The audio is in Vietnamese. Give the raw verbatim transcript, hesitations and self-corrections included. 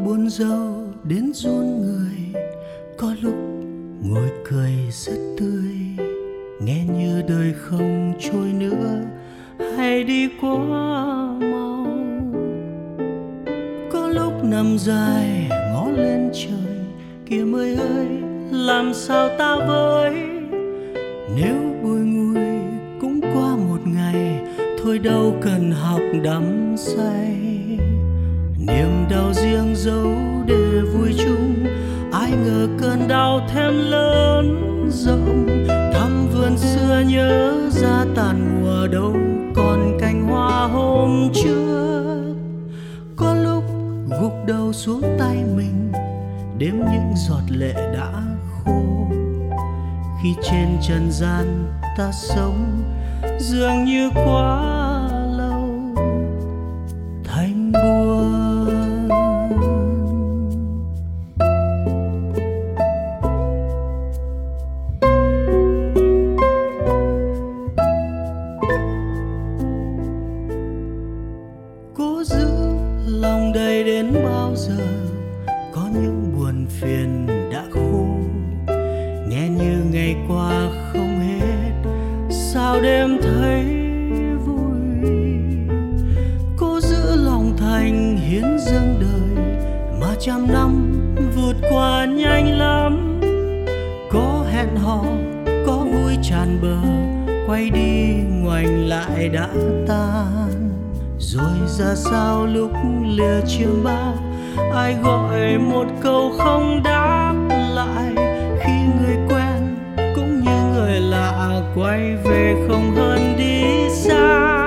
buồn rầu đến run người, có lúc ngồi cười rất tươi, nghe như đời không trôi nữa hay đi quá mau. Có lúc nằm dài ngó lên trời, kìa mới ơi làm sao ta với, nếu bùi ngùi cũng qua một ngày, thôi đâu cần học đắm say. Niềm đau riêng giấu để vui chung, ai ngờ cơn đau thêm lớn rộng. Thăm vườn xưa nhớ ra tàn mùa, đâu còn cành hoa hôm trước. Có lúc gục đầu xuống tay mình, đếm những giọt lệ đã khô, khi trên trần gian ta sống dường như quá lâu thành buồn. Cố giữ lòng đầy đến bao giờ, có những buồn phiền đã khô, nghe như ngày qua không hết, sao đêm thấy vui. Cố giữ lòng thành hiến dâng đời, mà trăm năm vụt qua nhanh lắm. Có hẹn hò, có vui tràn bờ, quay đi ngoảnh lại đã tan. Rồi ra sao lúc lìa chiêm bao, ai gọi một câu không đáp lại, khi người quen cũng như người lạ quay về không hơn đi xa.